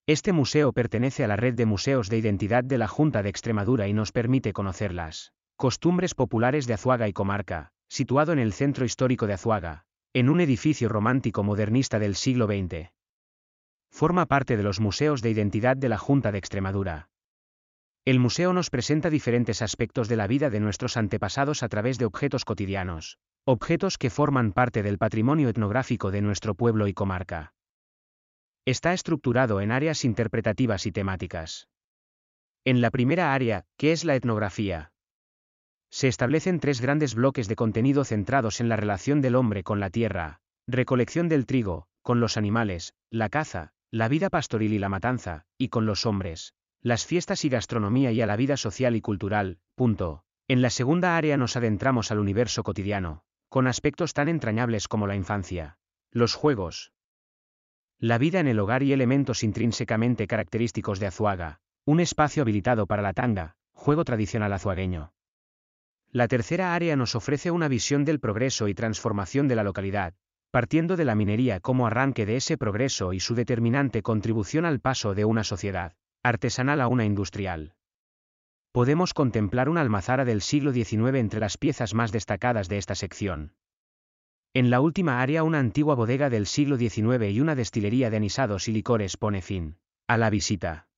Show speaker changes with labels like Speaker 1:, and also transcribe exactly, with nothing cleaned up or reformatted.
Speaker 1: Este museo pertenece a la red de museos de identidad de la Junta de Extremadura y nos permite conocer las costumbres populares de Azuaga y comarca, situado en el centro histórico de Azuaga, en un edificio romántico modernista del siglo veinte. Forma parte de los museos de identidad de la Junta de Extremadura. El museo nos presenta diferentes aspectos de la vida de nuestros antepasados a través de objetos cotidianos, objetos que forman parte del patrimonio etnográfico de nuestro pueblo y comarca. Está estructurado en áreas interpretativas y temáticas. En la primera área, que es la etnografía, se establecen tres grandes bloques de contenido centrados en la relación del hombre con la tierra, recolección del trigo, con los animales, la caza, la vida pastoril y la matanza, y con los hombres, las fiestas y gastronomía y a la vida social y cultural. Punto. En la segunda área nos adentramos al universo cotidiano, con aspectos tan entrañables como la infancia, los juegos, la vida en el hogar y elementos intrínsecamente característicos de Azuaga, un espacio habilitado para la tanga, juego tradicional azuagueño. La tercera área nos ofrece una visión del progreso y transformación de la localidad, partiendo de la minería como arranque de ese progreso y su determinante contribución al paso de una sociedad artesanal a una industrial. Podemos contemplar una almazara del siglo diecinueve entre las piezas más destacadas de esta sección. En la última área una antigua bodega del siglo diecinueve y una destilería de anisados y licores pone fin a la visita.